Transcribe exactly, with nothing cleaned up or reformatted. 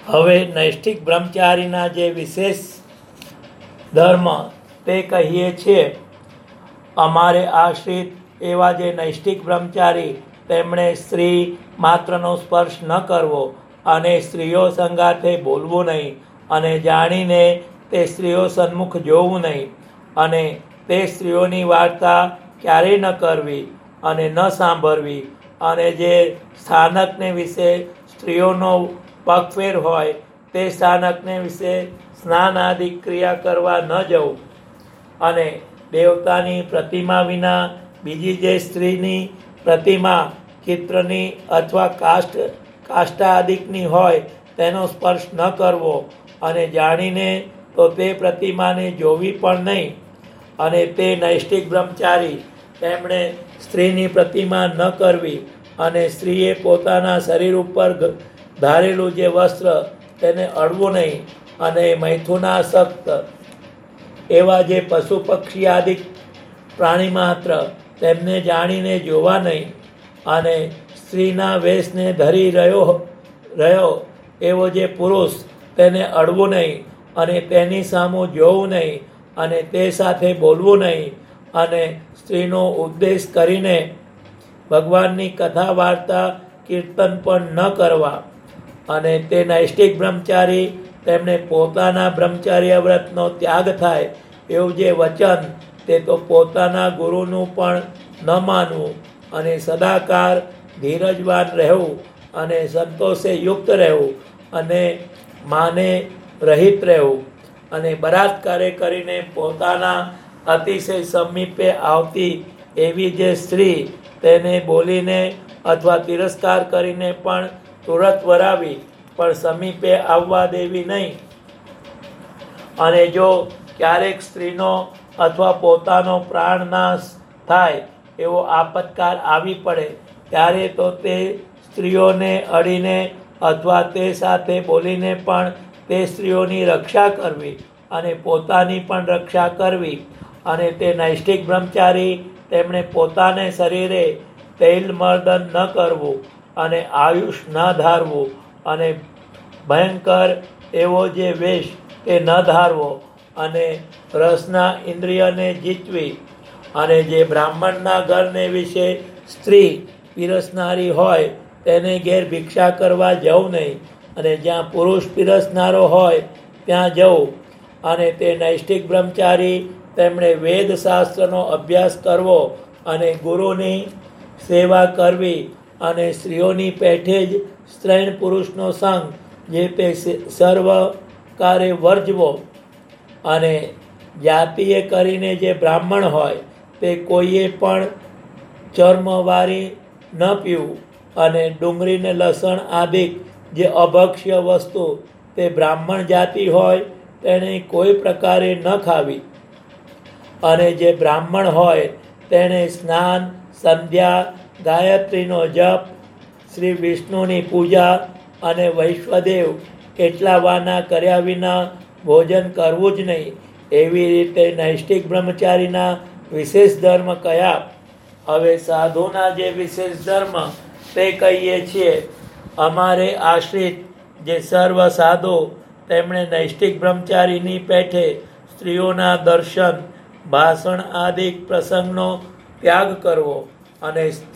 હવે નૈષ્ઠિક બ્રહ્મચારીના જે વિશેષ ધર્મ તે કહીએ છીએ. અમારે આશ્રિત એવા જે નૈષ્ઠિક બ્રહ્મચારી, તેમણે સ્ત્રી માત્રનો સ્પર્શ ન કરવો અને સ્ત્રીઓ સંગાથે બોલવું નહીં, અને જાણીને તે સ્ત્રીઓ સન્મુખ જોવું નહીં, અને તે સ્ત્રીઓની વાર્તા ક્યારેય ન કરવી અને ન સાંભળવી, અને જે સ્થાનકને વિશે સ્ત્રીઓનો પગફેર હોય તે સ્થાનકને વિશે સ્નાન આદિ ક્રિયા કરવા ન જવું, અને દેવતાની પ્રતિમા વિના બીજી જે સ્ત્રીની પ્રતિમા ચિત્રની અથવા કાષ્ટ કાષ્ટાદિકની હોય તેનો સ્પર્શ ન કરવો, અને જાણીને તો તે પ્રતિમાને જોવી પણ નહીં. અને તે નૈષ્ઠિક બ્રહ્મચારી, તેમણે સ્ત્રીની પ્રતિમા ન કરવી, અને સ્ત્રીએ પોતાના શરીર ઉપર ધારેલું જે વસ્ત્ર તેને અડવું નહીં, અને મૈથુનાસક્ત એવા જે પશુ પક્ષી આદિ પ્રાણી માત્ર તેમને જાણીને જોવા નહીં, અને સ્ત્રીના વેશને ધરી રહ્યો રહ્યો એવો જે પુરુષ તેને અડવું નહીં, અને તેની સામું જોવું નહીં, અને તે સાથે બોલવું નહીં, અને સ્ત્રીનો ઉપદેશ કરીને ભગવાનની કથા વાર્તા કીર્તન પણ ન કરવા. અને તે નૈષ્ઠિક બ્રહ્મચારી, તેમણે પોતાના બ્રહ્મચાર્ય વ્રતનો ત્યાગ થાય એવું જે વચન, તે તો પોતાના ગુરુનું પણ ન માનવું, અને સદાકાળ ધીરજવાન રહેવું, અને સંતોષે યુક્ત રહેવું, અને માને રહિત રહેવું, અને બળાત્કારે કરીને પોતાના અતિશય સમીપે આવતી એવી જે સ્ત્રી, તેને બોલીને અથવા તિરસ્કાર કરીને પણ તુરત વરાવી, પણ સમીપે આવવા દેવી નહીં. અને જો ક્યારેક સ્ત્રીનો અથવા પોતાનો પ્રાણનાશ થાય એવો આપતકાળ આવી પડે, ત્યારે તો તે સ્ત્રીઓને અડીને અથવા તે સાથે બોલીને પણ તે સ્ત્રીઓની રક્ષા કરવી, અને પોતાની પણ રક્ષા કરવી. અને તે નૈષ્ઠિક બ્રહ્મચારી, તેમણે પોતાને શરીરે તૈલ મર્દન ન કરવું, અને આયુષ ન ધારવું, અને ભયંકર એવો જે વેશ તે ન ધારવો, અને રસના ઇન્દ્રિયને જીતવી. અને જે બ્રાહ્મણના ઘરને વિશે સ્ત્રી પીરસનારી હોય તેને ઘેર ભિક્ષા કરવા જવું નહીં, અને જ્યાં પુરુષ પીરસનારો હોય ત્યાં જવું. અને તે નૈષ્ઠિક બ્રહ્મચારી, તેમણે વેદશાસ્ત્રનો અભ્યાસ કરવો, અને ગુરુની સેવા કરવી, અને સ્ત્રીઓની પેઠે જ સ્ત્રૈણ પુરુષનો સંગ જે તે સર્વ કારે વર્જવો. અને જાતિએ કરીને જે બ્રાહ્મણ હોય તે કોઈએ પણ ચર્મવારી ન પીવું, અને ડુંગળીને લસણ આદિ જે અભક્ષ્ય વસ્તુ તે બ્રાહ્મણ જાતિ હોય તેણે કોઈ પ્રકારે ન ખાવી. અને જે બ્રાહ્મણ હોય તેણે સ્નાન, સંધ્યા, ગાયત્રીનો જપ, શ્રી વિષ્ણુની પૂજા અને વૈશ્વદેવ એટલા વાના કર્યા વિના ભોજન કરવું જ નહીં. એવી રીતે નૈષ્ઠિક બ્રહ્મચારીના વિશેષ ધર્મ કયા. હવે સાધુના જે વિશેષ ધર્મ તે કહીએ છીએ. અમારે આશ્રિત જે સર્વ સાધુ, તેમણે નૈષ્ઠિક બ્રહ્મચારીની પેઠે સ્ત્રીઓના દર્શન, ભાષણ આદિ પ્રસંગનો ત્યાગ કરવો, અને